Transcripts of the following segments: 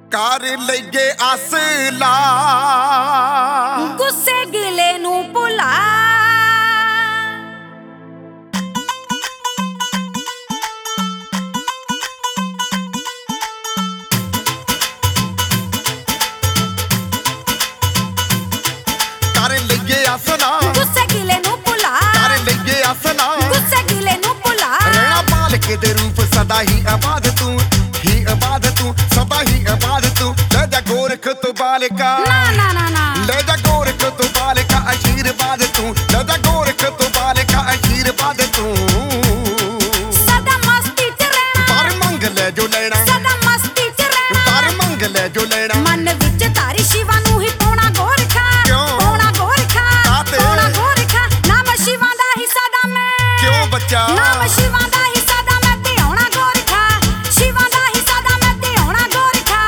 ਕਰ ਲਈਏ ਅਸਲਾ ਗੁੱਸੇ ਗਿਲੇ ਨੂੰ ਭੁਲਾ ਕਰ ਲਈਏ ਅਸਲਾ ਗੁੱਸੇ ਗਿਲੇ ਨੂੰ ਭੁਲਾ ਕਰ ਲਈਏ ਅਸਲਾ ਗੁੱਸੇ ਗਿਲੇ ਨੂੰ ਭੁਲਾ ਰਹਿਣਾ ਮਾਲਕ ਦੇ ਰੂਪ ਸਦਾ ਹੀ ਆਬਾਦ ਤੂੰ ਸਦਾ ਹੀ ਆਬਾਦ ਤੂੰ ਲੈ ਜਾ ਗੋਰਖ ਤੋਂ ਬਾਲਿਕਾ ਨਾ ਨਾ ਨਾ ਲੈ ਜਾ ਗੋਰਖ ਤੋਂ ਬਾਲਿਕਾ ਆਸ਼ੀਰਵਾਦ ਤੂੰ ਲੈ ਜਾ ਗੋਰਖ ਤੋਂ ਬਾਲਿਕਾ ਆਸ਼ੀਰਵਾਦ ਤੂੰ ਸਦਾ ਮਸਤੀ ਚ ਰਹਿਣਾ ਪਰ ਮੰਗ ਲੈ ਜੋ ਲੈਣਾ ਸਦਾ ਮਸਤੀ ਚ ਰਹਿਣਾ ਪਰ ਮੰਗ ਲੈ ਜੋ ਲੈਣਾ ਮਨ ਵਿੱਚ ਧਾਰੀ ਸ਼ਿਵਾ ਨੂੰ ਹੀ ਪਾਉਣਾ ਗੋਰਖਾ ਪਾਉਣਾ ਗੋਰਖਾ ਪਾਉਣਾ ਗੋਰਖਾ ਨਾਮ ਸ਼ਿਵਾ ਦਾ ਹੀ ਸਦਾ ਮੈਂ ਕਿਉਂ ਬੱਚਾ ਨਾਮ ਸ਼ਿਵਾ ਦਾ ਹੀ ਸਦਾ ਮੈਂ ਤੇ ਆਉਣਾ ਗੋਰਖਾ ਸ਼ਿਵਾ ਦਾ ਹੀ ਸਦਾ ਮੈਂ ਤੇ ਆਉਣਾ ਗੋਰਖਾ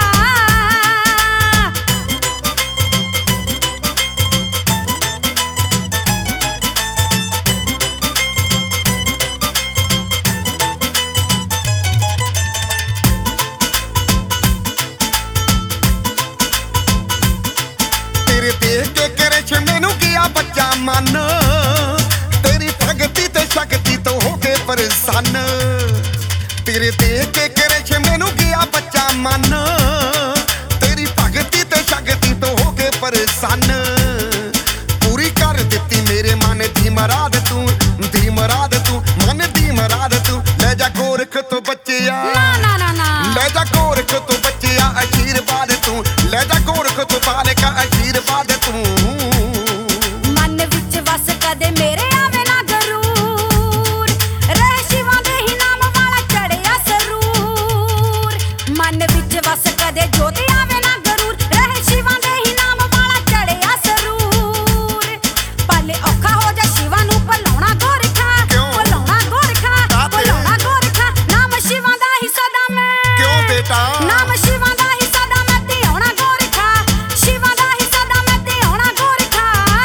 ਤੇਰੇ ਦੇਖ ਕੇ ਕਰੇ ਛ ਮੈਨੂੰ ਗਿਆ ਬੱਚਾ ਮਨ ਤੇਰੀ ਭਗਤੀ ਤੇ ਸ਼ਕਤੀ ਤੋਂ ਹੋ ਕੇ ਪਰੇਸ਼ਾਨ ਤੇਰੇ ਦੇਖ ਕੇ ਕਰੇ ਛ ਮੈਨੂੰ ਗਿਆ ਬੱਚਾ ਮਨ ਤੇਰੀ ਭਗਤੀ ਤੇ ਸ਼ਕਤੀ ਤੋਂ ਹੋ ਕੇ ਪਰੇਸ਼ਾਨ ਪੂਰੀ ਕਰ ਦਿੱਤੀ ਮੇਰੇ ਮਨ ਦੀ ਮਰਾਦ ਤੂੰ ਮਨ ਦੀ ਮਰਾਦ ਤੂੰ ਲੈ ਜਾ ਗੋਰਖ ਤੋਂ ਬੱਚਿਆ ਨਾ ਨਾ ਨਾ ਲੈ ਜਾ ਗੋਰਖ ਤੋਂ ਬੱਚਿਆ ਆਸ਼ੀਰਵਾਦ ਤੂੰ ਲੈ ਜਾ ਗੋਰਖ ਤੋਂ ਬਾਲਿਕਾ ਆਸ਼ੀਰਵਾਦ ਤੂੰ ਮਨ ਵਿੱਚ ਵਸ ਕਦੇ ਮੇਰੇ ਆਵੇ ਨਾ ਗਰੂਰ ਰਹਿ ਸ਼ਿਵਾ ਦੇ ਹੀ ਨਾਮ ਵਾਲਾ ਚੜਿਆ ਸਰੂਰ ਮਨ ਵਿੱਚ ਵਸ ਕਦੇ ਜੋਤ ਆਵੇ ਨਾ ਗਰੂਰ ਰਹਿ ਸ਼ਿਵਾ ਦੇ ਹੀ ਨਾਮ ਵਾਲਾ ਚੜਿਆ ਸਰੂਰ ਪਲੇ ਔਖਾ ਹੋ ਜਾ ਸ਼ਿਵਾ ਨੂੰ ਭਲਾਉਣਾ ਗੋਰਖਾ ਭਲਾਉਣਾ ਗੋਰਖਾ ਨਾਮ ਸ਼ਿਵਾ ਦਾ ਹੀ ਸਦਾ ਮੈਂ ਕਿਉਂ ਬੇਟਾ ਨਾਮ ਸ਼ਿਵਾ ਦਾ ਹੀ ਸਦਾ ਮੈਂ ਤੇ ਆਉਣਾ ਗੋਰਖਾ ਸ਼ਿਵਾ ਦਾ ਹੀ ਸਦਾ ਮੈਂ ਤੇ ਆਉਣਾ ਗੋਰਖਾ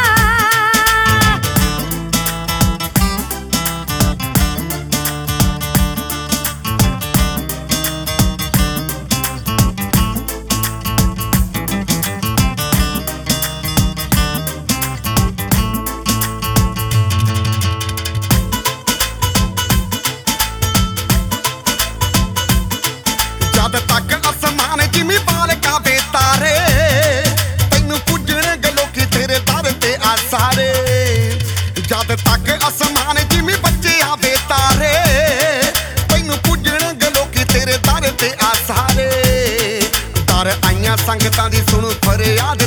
ਜਦ ਤੱਕ ਅਸਮਾਨ ਜਿਵੇਂ ਬਾਲਕਾ ਦੇ ਤਾਰੇ ਤੈਨੂੰ ਪੁੱਜਣਗੇ ਲੋਕੀ ਤੇਰੇ ਦਰ ਤੇ ਆ ਸਾਰੇ ਜਦ ਤੱਕ ਅਸਮਾਨ ਜਿਵੇਂ ਬੱਚੇ ਆਵੇ ਤਾਰੇ ਤੈਨੂੰ ਪੁੱਜਣਗੇ ਲੋਕੀ ਤੇਰੇ ਦਰ ਤੇ ਆ ਸਾਰੇ ਦਰ ਆਈਆਂ ਸੰਗਤਾਂ ਦੀ ਸੁਣ ਫਰਿਆਦ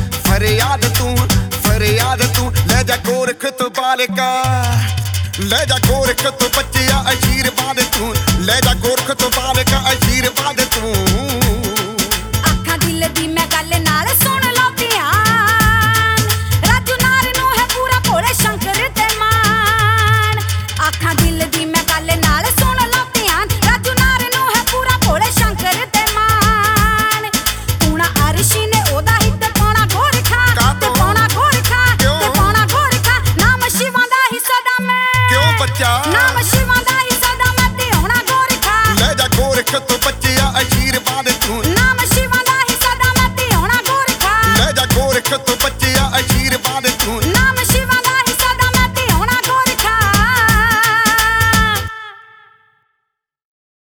ਤੂੰ ਲੈ ਜਾ ਗੋਰਖ ਤੋਂ ਬਾਲਿਕਾ ਲੈ ਜਾ ਗੋਰਖ ਤੋਂ ਬੱਚਿਆ ਆਸ਼ੀਰਵਾਦ ਤੂੰ ਲੈ ਜਾ ਗੋਰਖ ਤੋਂ ਬਾਲਿਕਾ ਆਸ਼ੀਰਵਾਦ ਤੂੰ ਅੱਖਾਂ ਦਿਲ ਦੀ ਮੈਂ ਗੱਲ ਨਾਲ ਸੁਣ ਲਓ ਧਿਆਨ ਰਾਜੂ ਨਾਰ ਨੂੰ ਹੈ ਪੂਰਾ ਭੋਲੇ ਸ਼ੰਕਰ ਤੇ ਮਾਨ ਅੱਖਾਂ ਦਿਲ ਦੀ ਮੈਂ ਗੱਲ ਨਾਲ ਸੁਣ ਲਓ ਧਿਆਨ ਰਾਜੂ ਨਾਰ ਨੂੰ ਹੈ ਪੂਰਾ ਭੋਲੇ ਸ਼ੰਕਰ ਤੇ ਮਾਨ ਤੂੰ ਨਾ ਅਰਸ਼ੀ ਨੇ ਉਹਦਾ ਹੀ ਤੇ ਪਾਉਣਾ ਗੋਰਖਾ ਤੇ ਪਾਉਣਾ ਗੋਰਖਾ ਨਾਮ ਸ਼ਿਵਾ ਦਾ ਹੀ ਸਦਾ ਮੈਂ ਕਿਉਂ ਬੱਚਾ ਨਾਮ ਸ਼ਿਵਾ ਦਾ ਹੀ ਸਦਾ ਮੈਂ ਤੇ ਆਉਣਾ ਗੋਰਖਾ ਲੈ ਜਾ ਗੋਰਖ ਤੋਂ ਬੱਚਿਆ